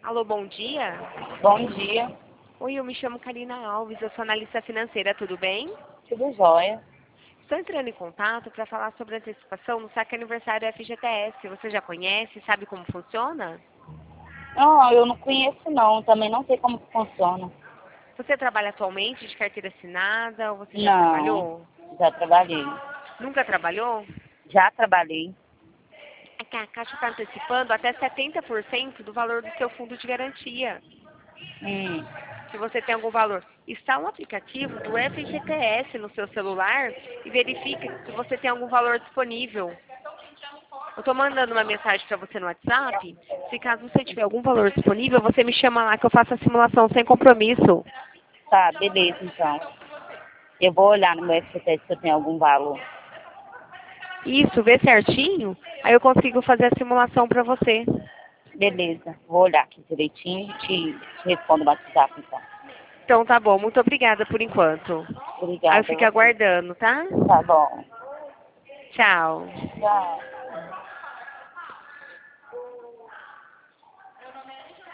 Alô, bom dia. Bom dia, Oi, eu me chamo Karina Alves, eu sou analista financeira, tudo bem? tudo jóia? Estou entrando em contato para falar sobre a antecipação no saque aniversário FGTS. Você já conhece, sabe como funciona? Não, eu não conheço não, também não sei como que funciona. Você trabalha atualmente de carteira assinada ou você já Não, trabalhou? já trabalhei. Nunca trabalhou? Já trabalhei. É que a Caixa está antecipando até 70% do valor do seu fundo de garantia. Hum, Se você tem algum valor. Está um aplicativo do FGTS no seu celular e verifique se você tem algum valor disponível. Eu estou mandando uma mensagem para você no WhatsApp. Se caso você tiver algum valor disponível, você me chama lá que eu faço a simulação sem compromisso. tá, beleza então. Eu vou olhar no meu FGTS se eu tenho algum valor. Isso, vê certinho, aí eu consigo fazer a simulação para você. Beleza, vou olhar aqui direitinho e te respondo no WhatsApp então. Então tá bom, muito obrigada por enquanto. Aí eu Obrigada a fico você. aguardando, tá? Tá bom. Tchau. Tchau.